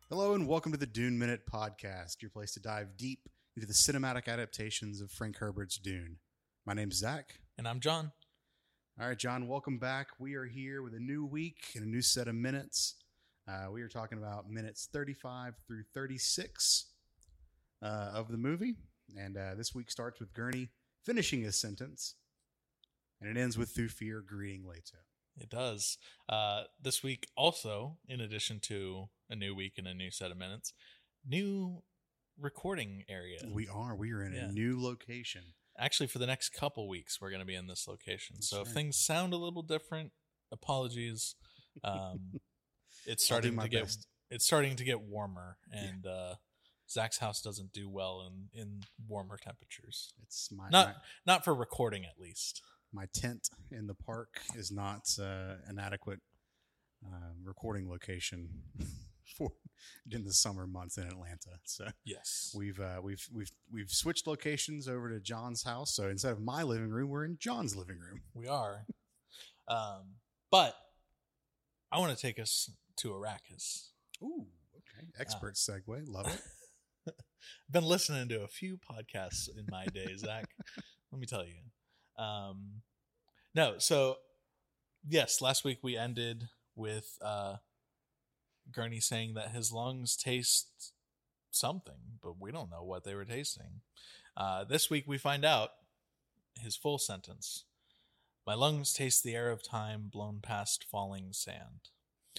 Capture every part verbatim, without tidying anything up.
Hello and welcome to the Dune Minute Podcast, your place to dive deep into the cinematic adaptations of Frank Herbert's Dune. My name's Zach. And I'm John. All right, John, welcome back. We are here with a new week and a new set of minutes. Uh, we are talking about minutes thirty-five through thirty-six uh, of the movie. And uh, this week starts with Gurney finishing his sentence, and it ends with Thufir greeting Leto. It does. Uh, this week also, in addition to a new week and a new set of minutes, new recording area. We are. We are in Yeah. a new location. Actually, for the next couple weeks, we're going to be in this location. That's so right. if things sound a little different, apologies. Um, it's I'll do starting my to get best. it's starting to get warmer, and uh, Zach's house doesn't do well in, in warmer temperatures. It's my Not my, not for recording, at least. my tent in the park is not uh, an adequate uh, recording location for in the summer months in Atlanta. So Yes. we've uh, we've we've we've switched locations over to John's house. So instead of my living room, we're in John's living room. We are. Um, but I want to take us to Arrakis. Ooh, okay, expert segue, love it. I've been listening to a few podcasts in my day, Zach. Let me tell you. Um, no, so yes, last week we ended with uh, Gurney saying that his lungs taste something, but we don't know what they were tasting. Uh, this week we find out his full sentence. My lungs taste the air of time blown past falling sand.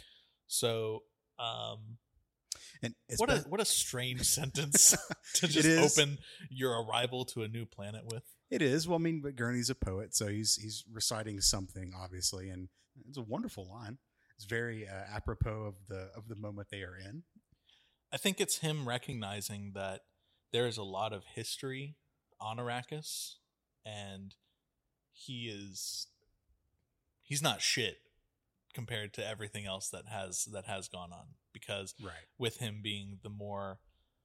So, um, And it's what a best- what a strange sentence to It just is. open your arrival to a new planet with. It is. Well, I mean, but Gurney's a poet, so he's he's reciting something, obviously, and it's a wonderful line. It's very uh, apropos of the of the moment they are in. I think it's him recognizing that there is a lot of history on Arrakis, and he is he's not shit compared to everything else that has that has gone on. Because Right. with him being the more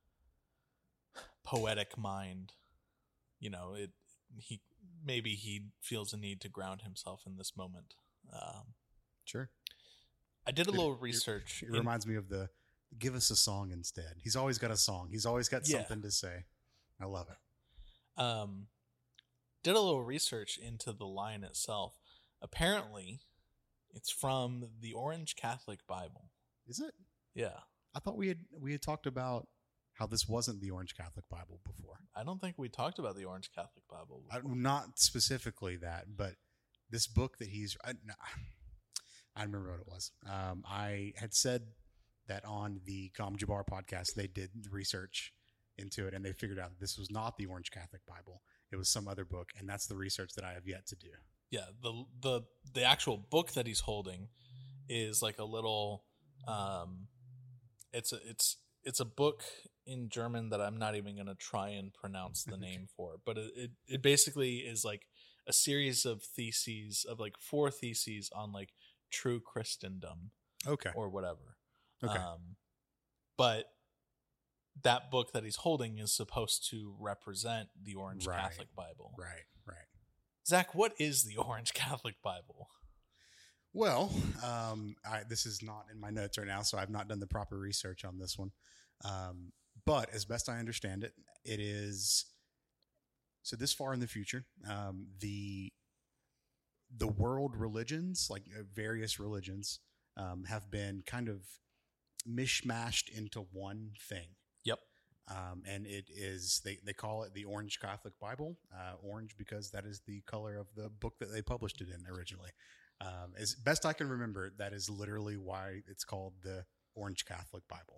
poetic mind, you know, it he maybe he feels a need to ground himself in this moment. Um, Sure. I did a It- little it- research. It in- reminds me of the give us a song instead. He's always got a song. He's always got Yeah. something to say. I love it. um, did a little research into the line itself. Apparently, it's from the Orange Catholic Bible. Is it? Yeah, I thought we had we had talked about how this wasn't the Orange Catholic Bible before. I don't think we talked about the Orange Catholic Bible I, before. not specifically that, but this book that he's I, no, I remember what it was. Um, I had said that on the Gom Jabbar podcast, they did research into it and they figured out that this was not the Orange Catholic Bible. It was some other book, and that's the research that I have yet to do. Yeah, the the the actual book that he's holding is like a little um it's a it's it's a book in German that I'm not even going to try and pronounce the name for, but it, it it basically is like a series of theses of like four theses on like true Christendom Okay. or whatever. Okay. Um but that book that he's holding is supposed to represent the Orange Right. Catholic Bible. Right. Right. Zach, what is the Orange Catholic Bible? Well, um, I, this is not in my notes right now, so I've not done the proper research on this one. Um, but as best I understand it, it is so this far in the future, um, the the world religions, like uh, various religions, um, have been kind of mishmashed into one thing. Yep. Um, and it is they, they call it the Orange Catholic Bible. Uh, orange because that is the color of the book that they published it in originally. Um, as best I can remember, that is literally why it's called the Orange Catholic Bible.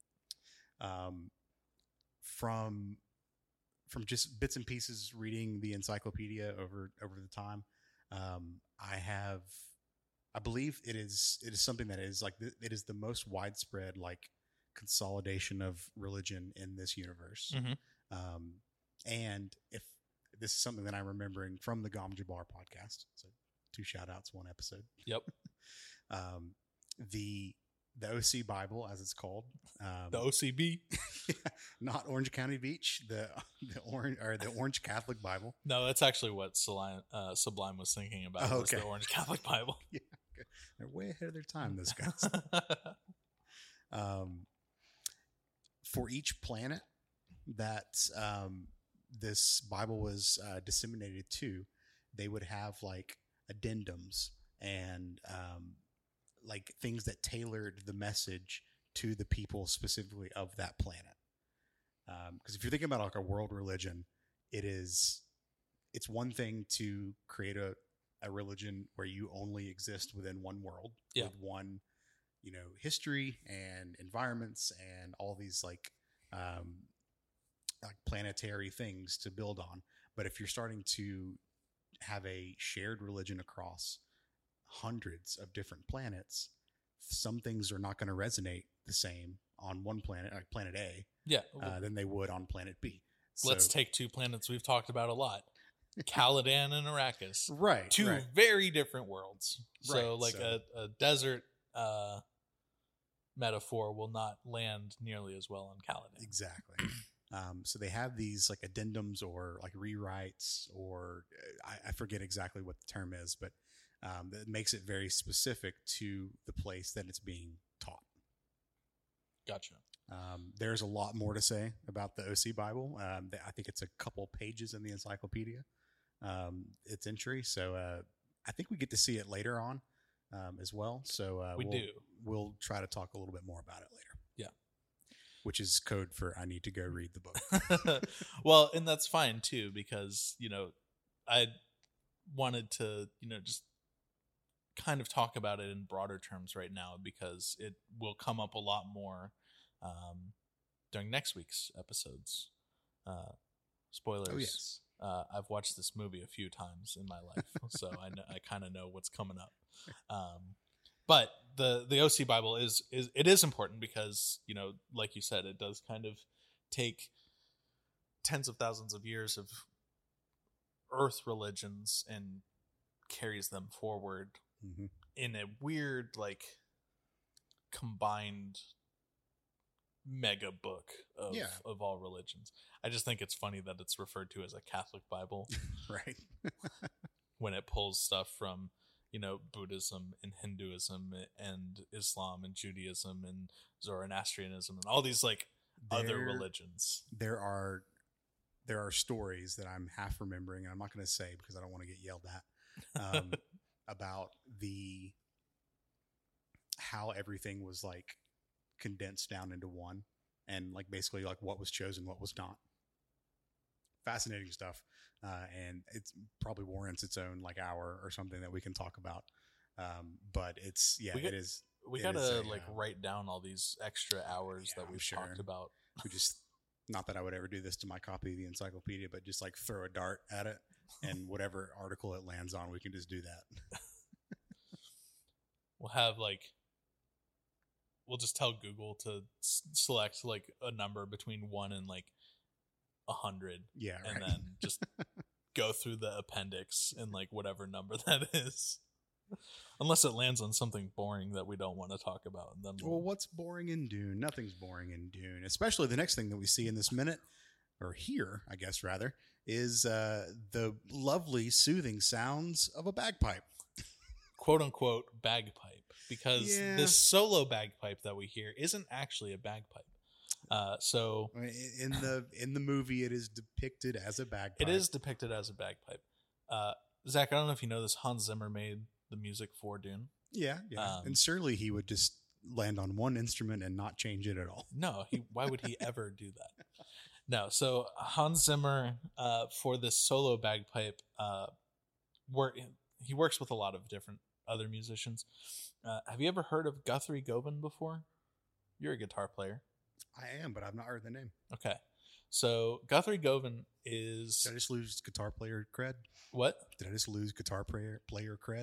Um, from from just bits and pieces reading the encyclopedia over over the time, um, I have, I believe it is it is something that is like it is the most widespread like consolidation of religion in this universe. Mhm. Um, and if this is something that I'm remembering from the Gom Jabbar podcast, so two shout outs, one episode. Yep. Um, the the O C Bible, as it's called, um, The O C B? not Orange County Beach, the the orange or the Orange Catholic Bible. No, that's actually what Sublime, uh, Sublime was thinking about. Oh, Was okay. the Orange Catholic Bible. Yeah, okay. They're way ahead of their time. Those guys. um, for each planet that um, this Bible was uh, disseminated to, they would have like addendums and um, like things that tailored the message to the people specifically of that planet. Because um, if you're thinking about like a world religion, it is it's one thing to create a, a religion where you only exist within one world, yeah. with one, you know, history and environments and all these like um, like planetary things to build on. But if you're starting to have a shared religion across hundreds of different planets, some things are not going to resonate the same on one planet, like planet A, yeah, uh, than they would on planet B. So, let's take two planets we've talked about a lot. Caladan and Arrakis. Right. Two right. very different worlds. So Right, like so- A, a desert uh, metaphor will not land nearly as well on Caladan. Exactly. Um, so they have these like addendums or like rewrites, or uh, I, I forget exactly what the term is, but um, that makes it very specific to the place that it's being taught. Gotcha. Um, there's a lot more to say about the O C Bible. Um, I think it's a couple pages in the encyclopedia, um, its entry. So uh, I think we get to see it later on um, as well. So uh, We we'll, do. We'll try to talk a little bit more about it later. Yeah. Which is code for I need to go read the book. Well, and that's fine too, because, you know, I wanted to, you know, just kind of talk about it in broader terms right now, because it will come up a lot more um, during next week's episodes. Uh, spoilers. Oh, yes. Uh, I've watched this movie a few times in my life, so I know, I kind of know what's coming up. Um, but the the O C Bible is is it is important because, you know, like you said, it does kind of take tens of thousands of years of Earth religions and carries them forward Mm-hmm. in a weird, like, combined mega book of Yeah. of all religions. I just think it's funny that it's referred to as a Catholic Bible Right. when it pulls stuff from, you know, Buddhism and Hinduism and Islam and Judaism and Zoroastrianism and all these like other There- religions. There are there are stories that I'm half remembering, and I'm not going to say because I don't want to get yelled at, um, about the how everything was like condensed down into one, and like basically like what was chosen, what was not. Fascinating stuff, uh, and it's probably warrants its own like hour or something that we can talk about. Um, but it's yeah, We got- it is. We it gotta is a, like uh, write down all these extra hours yeah, that I'm we've sure. talked about. We just, not that I would ever do this to my copy of the encyclopedia, but just like throw a dart at it, and whatever article it lands on, we can just do that. We'll have like we'll just tell Google to s- select like a number between one and like a hundred, Yeah, and right. then just go through the appendix and like whatever number that is. Unless it lands on something boring that we don't want to talk about, and then we'll, Well, what's boring in Dune? Nothing's boring in Dune, especially the next thing that we see in this minute, or here, I guess, rather, is uh, the lovely, soothing sounds of a bagpipe. quote unquote bagpipe, because Yeah. this solo bagpipe that we hear isn't actually a bagpipe. Uh, so I mean, in the in the movie, it is depicted as a bagpipe. it is depicted as a bagpipe. Uh, Zach, I don't know if you know this. Hans Zimmer made the music for Dune. Yeah, yeah. Um, and surely he would just land on one instrument and not change it at all. No, he. Why would he ever do that? No. So Hans Zimmer, uh, for this solo bagpipe, uh, work he works with a lot of different other musicians. Uh, have you ever heard of Guthrie Govan before? You're a guitar player. I am, but I've not heard the name. Okay. So Guthrie Govan is Did I just lose guitar player cred? what? Did I just lose guitar player player cred?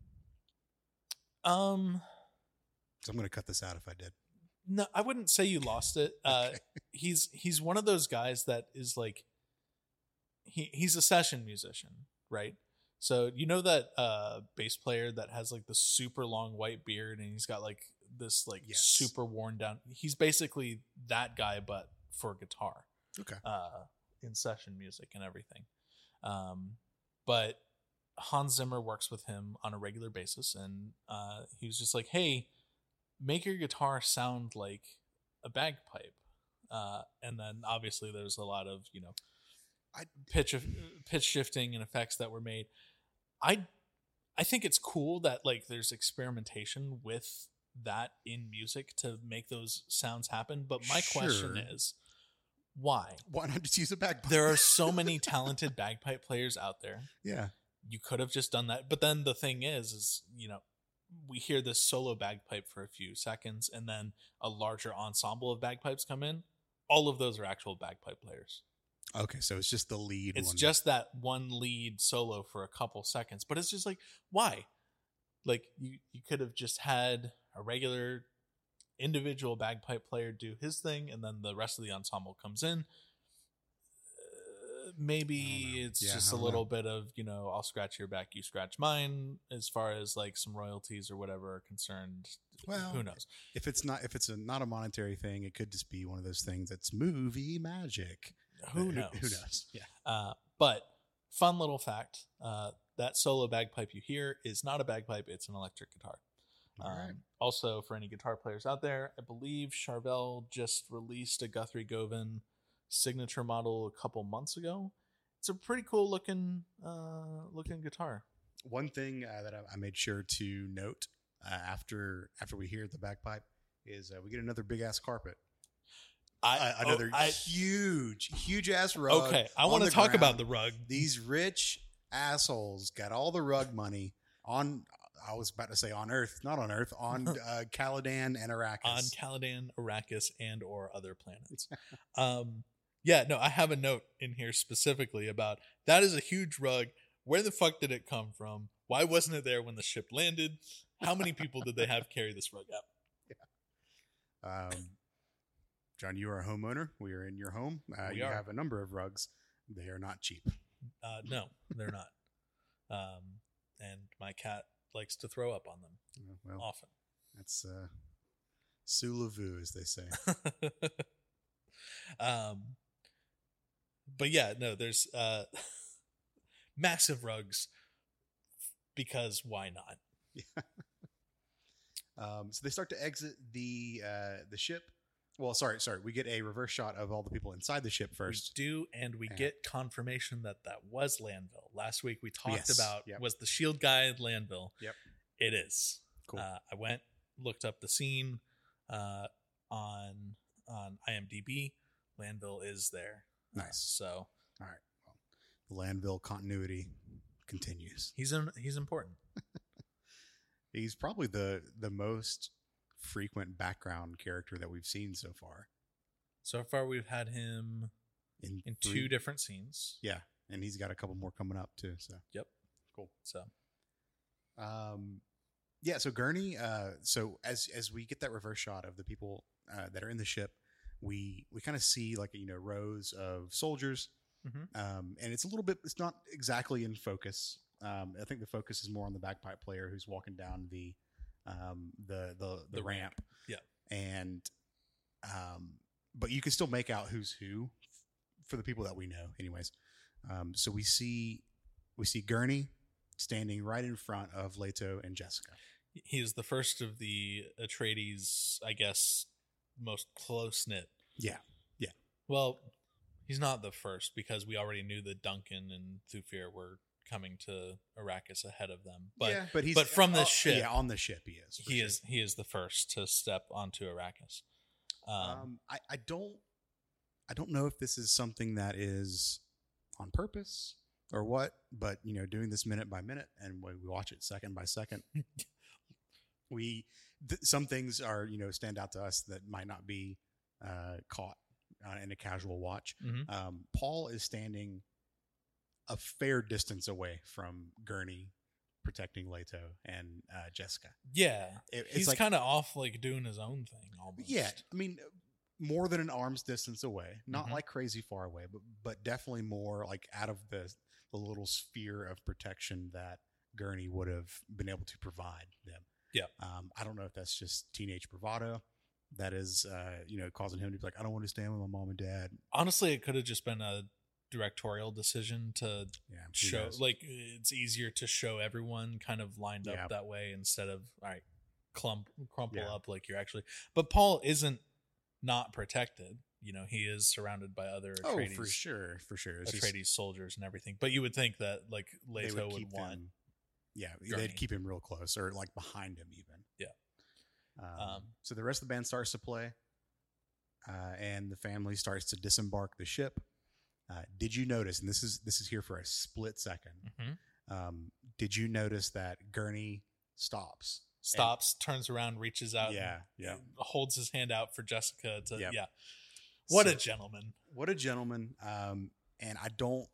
Um, So I'm going to cut this out if I did. no, I wouldn't say you lost it. Uh, Okay. he's he's one of those guys that is like he he's a session musician, right? So you know that uh, bass player that has like the super long white beard and he's got like this like Yes. super worn down. He's basically that guy, but for guitar. Okay. Uh, in session music and everything. Um, but Hans Zimmer works with him on a regular basis, and uh, he was just like, "Hey, make your guitar sound like a bagpipe." Uh, and then obviously there's a lot of, you know, I, pitch of pitch shifting and effects that were made. I I think it's cool that like there's experimentation with that in music to make those sounds happen. But my Sure. question is, why? why not just use a bagpipe? There are so many talented bagpipe players out there. yeah. You could have just done that. But then the thing is, is, you know, we hear this solo bagpipe for a few seconds and then a larger ensemble of bagpipes come in. All of those are actual bagpipe players. Okay, so it's just the lead It's one. just that one lead solo for a couple seconds. But it's just like, why? Like, you, you could have just had a regular individual bagpipe player do his thing, and then the rest of the ensemble comes in. Uh, maybe it's Yeah, just I a don't little know. bit of, you know, I'll scratch your back, you scratch mine, as far as like some royalties or whatever are concerned. Well, who knows? if it's not if it's a not a monetary thing, it could just be one of those things that's movie magic. Who But knows? Who, knows? Yeah. Uh, but fun little fact: uh, that solo bagpipe you hear is not a bagpipe; it's an electric guitar. All Um, right. Also, for any guitar players out there, I believe Charvel just released a Guthrie Govan signature model a couple months ago. It's a pretty cool looking uh, looking guitar. One thing uh, that I, I made sure to note uh, after after we hear the bagpipe is uh, we get another big ass carpet. I Uh, another oh, I, huge, huge ass rug. okay. I on want to the talk ground. about the rug. These rich assholes got all the rug money on. I was about to say on Earth, not on Earth, on uh, Caladan and Arrakis. On Caladan, Arrakis, and or other planets. um, yeah, no, I have a note in here specifically about that is a huge rug. Where the fuck did it come from? Why wasn't it there when the ship landed? How many people did they have carry this rug out? Um, John, you are a homeowner. We are in your home. Uh, We you are. have a number of rugs. They are not cheap. Uh, no, they're not. Um, and my cat likes to throw up on them Uh, Well, often. that's uh, sous la vue, as they say. um, but yeah, no, there's uh, massive rugs because why not? Um, so they start to exit the uh, the ship. Well, sorry, sorry. We get a reverse shot of all the people inside the ship first. We do, and we Yeah. get confirmation that that was Landville. Last week we talked Yes. about Yep. was the shield guy at Landville. Yep. It is. Cool. Uh, I went, looked up the scene uh, on on IMDb. Landville is there. Uh, Nice. so All right. Well, the Landville continuity continues. he's in, he's important. He's probably the the most frequent background character that we've seen so far. So far, we've had him In, in three- two different scenes. Yeah, and he's got a couple more coming up too. So Yep. Cool. So Um, yeah. So Gurney. Uh, so as as we get that reverse shot of the people uh, that are in the ship, we we kind of see like you know rows of soldiers, Mhm. um, and it's a little bit. It's not exactly in focus. Um, I think the focus is more on the bagpipe player who's walking down the um, the the the, The ramp. ramp. Yeah. And um, but you can still make out who's who for the people that we know, anyways. Um, so we see we see Gurney standing right in front of Leto and Jessica. he is the first of the Atreides, I guess, most close knit. Yeah. Yeah. Well, he's not the first because we already knew that Duncan and Thufir were coming to Arrakis ahead of them. But yeah, but he's but from the uh, ship, Yeah, on the ship he is. for he sure. is he is the first to step onto Arrakis. Um, Um, I, I don't I don't know if this is something that is on purpose or what, but you know, doing this minute by minute and when we watch it second by second, we th- some things are you know stand out to us that might not be uh, caught uh, in a casual watch. mhm. Um, Paul is standing a fair distance away from Gurney protecting Leto and uh, Jessica. Yeah, It- it's he's like kind of off, like doing his own thing almost. yeah, I mean, more than an arm's distance away, not Mhm. like crazy far away, but but definitely more like out of the the little sphere of protection that Gurney would have been able to provide them. Yeah. Um, I don't know if that's just teenage bravado that is, uh, you know, causing him to be like, I don't want to stand with my mom and dad. Honestly, it could have just been a directorial decision to Yeah, who show, knows? like, it's easier to show everyone kind of lined up Yeah. that way instead of all right, clump crumple Yeah. up like you're actually. But Paul isn't not protected. you know, he is surrounded by other Oh, Atreides, for sure, for sure. It's just- Atreides soldiers and everything. But you would think that like they Leto would, keep want. them- yeah, Gurney. they'd keep him real close or like behind him even. Yeah. Um, Um, so the rest of the band starts to play, uh, and the family starts to disembark the ship. Uh, did you notice? And this is this is here for a split second. Mhm. Um, did you notice that Gurney stops? Stops, turns around, reaches out, Yeah, and yeah. holds his hand out for Jessica to. Yep. Yeah. What So- a gentleman. What a gentleman. Um, and I don't.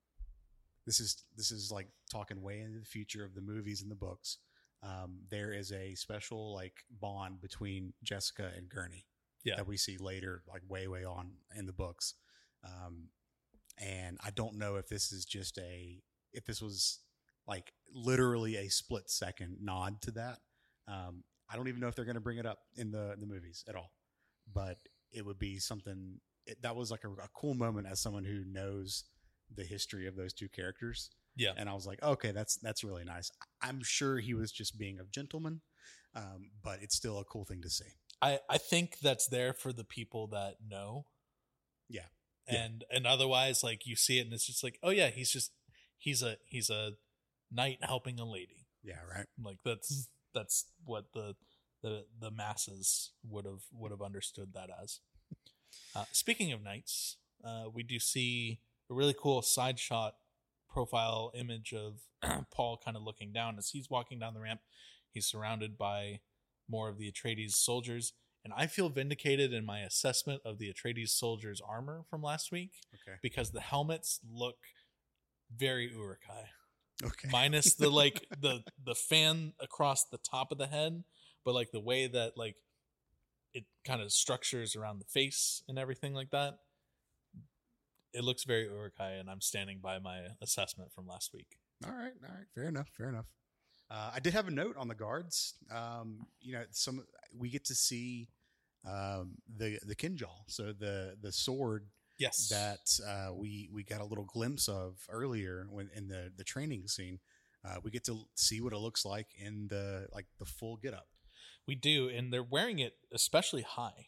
This is this is like talking way into the future of the movies and the books. Um, there is a special like bond between Jessica and Gurney Yeah. that we see later, like way way on in the books. Um, and I don't know if this is just a if this was like literally a split second nod to that. Um, I don't even know if they're going to bring it up in the the movies at all, but it would be something it, that was like a, a cool moment as someone who knows the history of those two characters. Yeah. And I was like, okay, that's that's really nice. I'm sure he was just being a gentleman, um, but it's still a cool thing to see. I, I think that's there for the people that know. Yeah. Yeah. And and otherwise, like you see it and it's just like, oh yeah, he's just he's a he's a knight helping a lady. Yeah, right. Like that's that's what the the the masses would have would have understood that as. Uh, speaking of knights, uh, we do see a really cool side shot profile image of Paul kind of looking down as he's walking down the ramp. He's surrounded by more of the Atreides soldiers, and I feel vindicated in my assessment of the Atreides soldiers' armor from last week Okay. because the helmets look very Uruk-hai. Okay. Minus the like the the fan across the top of the head, but like the way that like it kind of structures around the face and everything like that, it looks very Uruk-hai, and I'm standing by my assessment from last week. All right. All right. Fair enough. Fair enough. Uh, I did have a note on the guards. Um, you know, some we get to see um, the the kinjal, so the the sword Yes, that uh, we we got a little glimpse of earlier when in the the training scene. Uh, we get to see what it looks like in the like the full getup. we do, and they're wearing it especially high.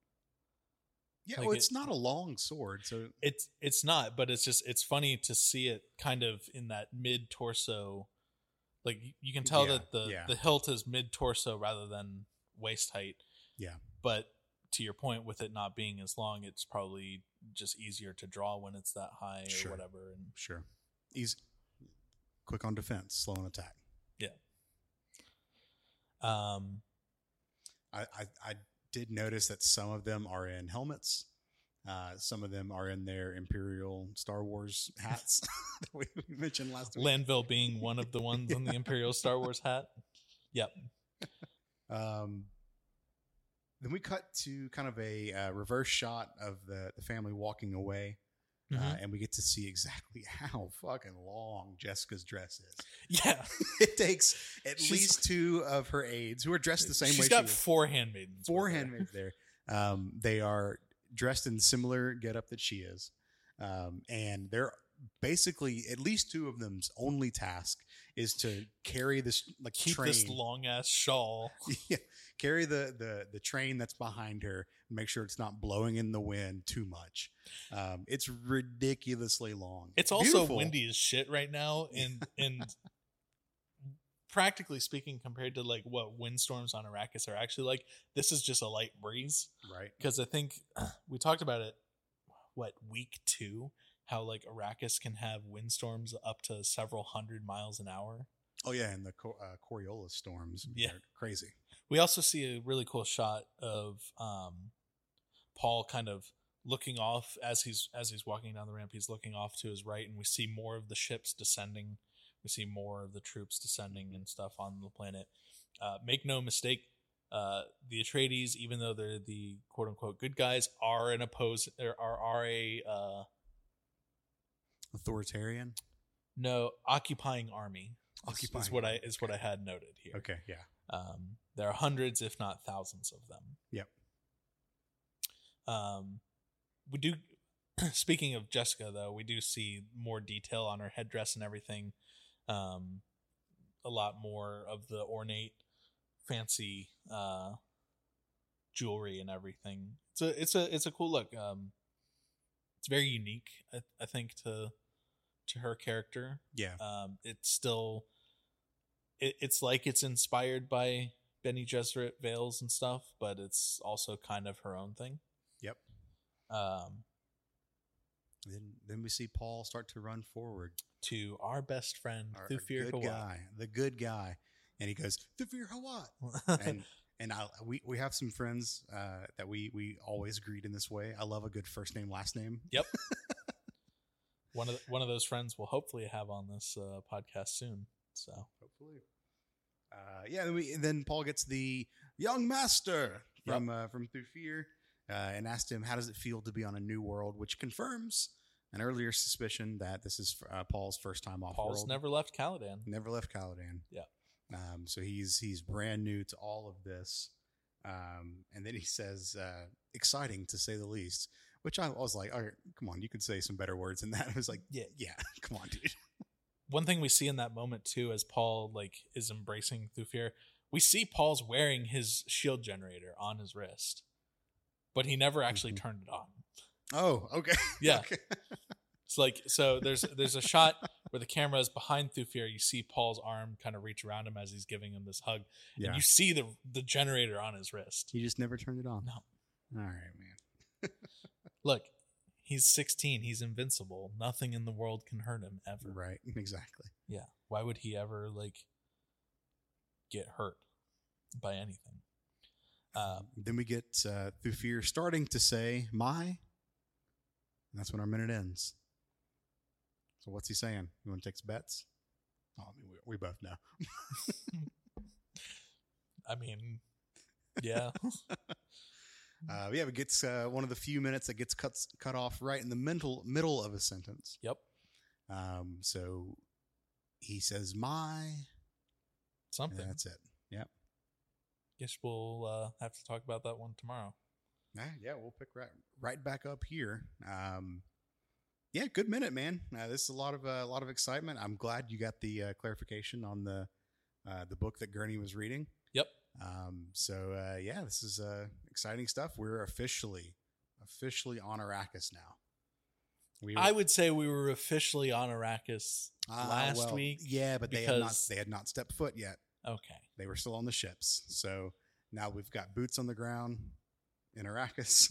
Yeah, Like well, it's it- not a long sword, so It's it's not, but it's just it's funny to see it kind of in that mid torso. Like you- you can tell Yeah, that the yeah. the hilt is mid torso rather than waist height. yeah, But to your point, with it not being as long, it's probably just easier to draw when it's that high or Sure. whatever. And sure. He's quick on defense, slow on attack. um, I, I, I did notice that some of them are in helmets. Uh, some of them are in their Imperial Star Wars hats that we mentioned last week. Landville being one of the ones in the Imperial Star Wars hat. Yep. Um, then we cut to kind of a uh, reverse shot of the, the family walking away. Uh, Mhm. and we get to see exactly how fucking long Jessica's dress is. Yeah. It takes at She's- least two of her aides who are dressed the same She's way got she is. four handmaidens. Four with her. handmaids there. Um, they are dressed in similar getup that she is. Um, and they're basically, at least two of them's only task is to carry this like Keep train. this long ass shawl. Yeah, carry the, the the train that's behind her and make sure it's not blowing in the wind too much. Um, it's ridiculously long. It's also Beautiful. windy as shit right now, and and practically speaking, compared to like what windstorms on Arrakis are actually like, this is just a light breeze. Right. Because I think we talked about it, what, week two, how like Arrakis can have windstorms up to several hundred miles an hour. Oh yeah, and the Co- uh, Coriolis storms. Yeah. They're crazy. We also see a really cool shot of um, Paul kind of looking off as he's as he's walking down the ramp. He's looking off to his right, and we see more of the ships descending. We see more of the troops descending and stuff on the planet. Uh, make no mistake, uh, the Atreides, even though they're the quote unquote good guys, are an oppose are are, are a uh, Authoritarian. no occupying army. Is- Occupying is what I army, is what I had noted here. Okay. Yeah. Um, there are hundreds, if not thousands, of them. Yep. Um, we do. Speaking of Jessica, though, we do see more detail on her headdress and everything. Um, a lot more of the ornate, fancy uh, jewelry and everything. It's a it's a it's a cool look. Um, it's very unique, I, I think, to to her character. Yeah. Um, it's still it, it's like it's inspired by Bene Gesserit veils and stuff, but it's also kind of her own thing. Yep. Um, then then we see Paul start to run forward to our best friend, our, our Thufir good Hawat. guy, the good guy, and he goes Thufir Hawat, and and I we we have some friends uh, that we we always greet in this way. I love a good first name last name. Yep. one of the, one of those friends we'll hopefully have on this uh, podcast soon. So hopefully, uh, yeah. Then we then Paul gets the young master from yep. uh, from Thufir. Uh, and asked him, how does it feel to be on a new world, which confirms an earlier suspicion that this is uh, Paul's first time off Paul's world. never left Caladan. Never left Caladan. Yeah. Um, so he's he's brand new to all of this. Um, and then he says, uh, exciting to say the least, which I was like, all right, come on, you could say some better words than that. I was like, yeah, yeah, come on, dude. One thing we see in that moment too, as Paul like is embracing Thufir, we see Paul's wearing his shield generator on his wrist. But he never actually mm-hmm. turned it on. Oh, okay. Yeah. Okay. It's like, so there's there's a shot where the camera is behind Thufir. You see Paul's arm kind of reach around him as he's giving him this hug. Yeah. And you see the the generator on his wrist. He just never turned it on. No. All right, man. Look, he's sixteen. He's invincible. Nothing in the world can hurt him ever. Right. Exactly. Yeah. Why would he ever, like, get hurt by anything? Um, then we get uh, Thufir starting to say, my, and that's when our minute ends. So what's he saying? You want to take some bets? Oh, I mean, we, we both know. I mean, yeah. uh, yeah, it gets uh, one of the few minutes that gets cut, cut off right in the mental, middle of a sentence. Yep. Um, so he says, my. Something. That's it. Yep. Guess we'll uh, have to talk about that one tomorrow. Yeah, yeah, we'll pick right right back up here. Um, yeah, good minute, man. Uh, this is a lot of uh, a lot of excitement. I'm glad you got the uh, clarification on the uh, the book that Gurney was reading. Yep. Um, so uh, yeah, this is uh, exciting stuff. We're officially officially on Arrakis now. We were, I would say we were officially on Arrakis uh, last well, week. Yeah, but they had not they had not stepped foot yet. Okay. They were still on the ships. So now we've got boots on the ground in Arrakis.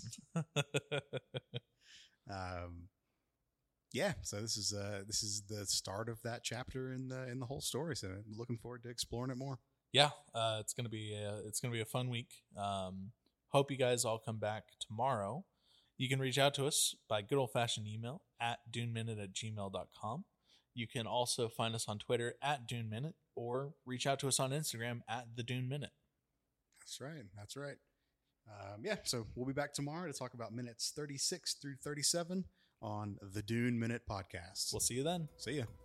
um, yeah, so this is uh this is the start of that chapter in the in the whole story. So I'm looking forward to exploring it more. Yeah, uh, it's gonna be a, it's gonna be a fun week. Um, hope you guys all come back tomorrow. You can reach out to us by good old fashioned email at duneminute at gmail dot com. You can also find us on Twitter at Dune Minute or reach out to us on Instagram at The Dune Minute. That's right. That's right. Um, yeah, so we'll be back tomorrow to talk about minutes thirty-six through thirty-seven on the Dune Minute podcast. We'll see you then. See ya.